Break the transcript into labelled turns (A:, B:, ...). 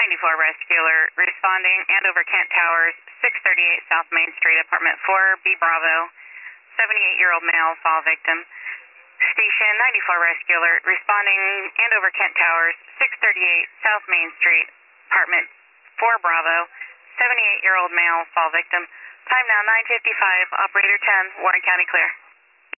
A: 94 Rescue Alert, responding Andover Kent Towers, 638 South Main Street, apartment 4B Bravo, 78-year-old male, fall victim. Station 94 Rescue Alert, responding Andover Kent Towers, 638 South Main Street, apartment 4 Bravo, 78-year-old male, fall victim. Time now 9:55, operator 10, Warren County clear.